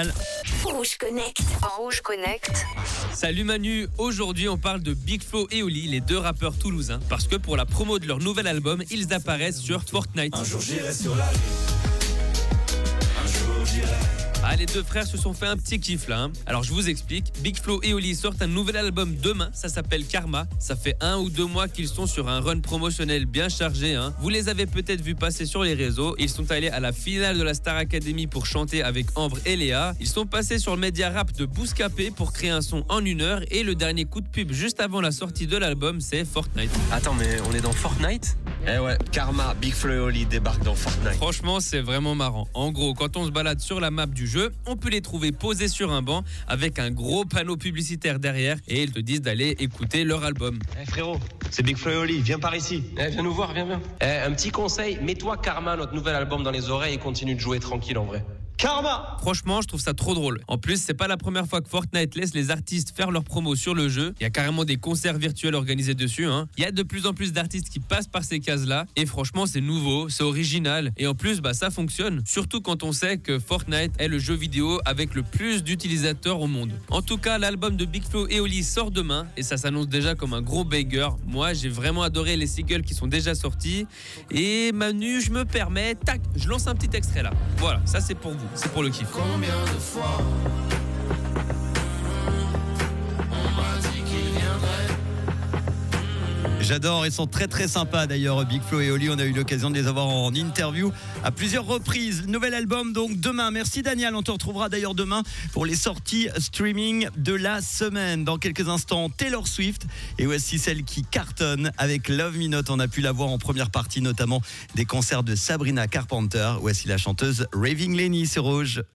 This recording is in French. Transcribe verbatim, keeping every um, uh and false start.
Daniel. Rouge Connect. Rouge Connect. Salut Manu, aujourd'hui on parle de Big Flo et Oli, les deux rappeurs toulousains, parce que pour la promo de leur nouvel album, ils apparaissent sur Fortnite. Un jour j'irai sur la lune. Un jour j'irai. Ah, les deux frères se sont fait un petit kiff là. Hein. Alors je vous explique, Big Flo et Oli sortent un nouvel album demain, ça s'appelle Karma. Ça fait un ou deux mois qu'ils sont sur un run promotionnel bien chargé. Hein. Vous les avez peut-être vus passer sur les réseaux. Ils sont allés à la finale de la Star Academy pour chanter avec Ambre et Léa. Ils sont passés sur le média rap de Bouscapé pour créer un son en une heure. Et le dernier coup de pub juste avant la sortie de l'album, c'est Fortnite. Attends, mais on est dans Fortnite ? Eh ouais, Karma, Big Flo et Oli débarquent dans Fortnite. Franchement, c'est vraiment marrant. En gros, quand on se balade sur la map du jeu, on peut les trouver posés sur un banc avec un gros panneau publicitaire derrière et ils te disent d'aller écouter leur album. Eh hey frérot, c'est Big Flo et Oli, viens par ici. Eh hey, viens nous voir, viens, viens. Eh, hey, un petit conseil, mets-toi Karma, notre nouvel album dans les oreilles et continue de jouer tranquille en vrai. Karma! Franchement, je trouve ça trop drôle. En plus, c'est pas la première fois que Fortnite laisse les artistes faire leur promo sur le jeu. Il y a carrément des concerts virtuels organisés dessus. Hein. Il y a de plus en plus d'artistes qui passent par ces cases-là. Et franchement, c'est nouveau, c'est original. Et en plus, bah, ça fonctionne. Surtout quand on sait que Fortnite est le jeu vidéo avec le plus d'utilisateurs au monde. En tout cas, l'album de Big Flo et Oli sort demain. Et ça s'annonce déjà comme un gros banger. Moi, j'ai vraiment adoré les singles qui sont déjà sortis. Et Manu, je me permets, tac, je lance un petit extrait là. Voilà, ça c'est pour vous. C'est pour le kiff. Combien de fois on m'a dit qu'il viendrait. J'adore, ils sont très très sympas d'ailleurs, Big Flo et Oli. On a eu l'occasion de les avoir en interview à plusieurs reprises. Nouvel album donc demain. Merci Daniel, on te retrouvera d'ailleurs demain pour les sorties streaming de la semaine. Dans quelques instants, Taylor Swift et voici celle qui cartonne avec Love Me Not. On a pu la voir en première partie notamment des concerts de Sabrina Carpenter. Voici la chanteuse Raving Lenny sur Rouge.